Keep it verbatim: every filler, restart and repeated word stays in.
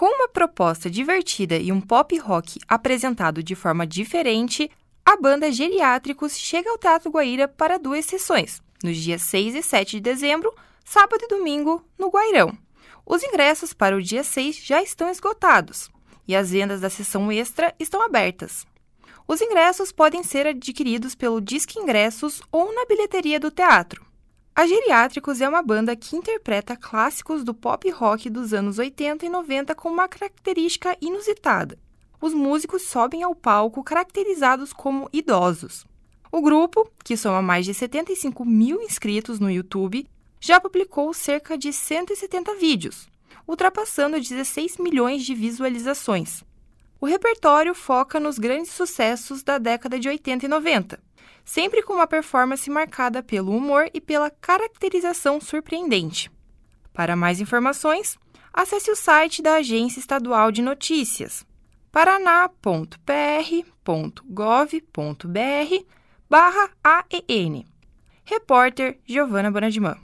Com uma proposta divertida e um pop rock apresentado de forma diferente, a banda Geriátricos chega ao Teatro Guaíra para duas sessões, nos dias seis e sete de dezembro, sábado e domingo, no Guairão. Os ingressos para o dia seis já estão esgotados e as vendas da sessão extra estão abertas. Os ingressos podem ser adquiridos pelo Disque Ingressos ou na bilheteria do teatro. A Geriátricos é uma banda que interpreta clássicos do pop rock dos anos oitenta e noventa com uma característica inusitada. Os músicos sobem ao palco caracterizados como idosos. O grupo, que soma mais de setenta e cinco mil inscritos no YouTube, já publicou cerca de cento e setenta vídeos, ultrapassando dezesseis milhões de visualizações. O repertório foca nos grandes sucessos da década de oitenta e noventa, sempre com uma performance marcada pelo humor e pela caracterização surpreendente. Para mais informações, acesse o site da Agência Estadual de Notícias, paraná ponto p r ponto gov ponto b r barra A E N. Repórter Giovana Bonadimã.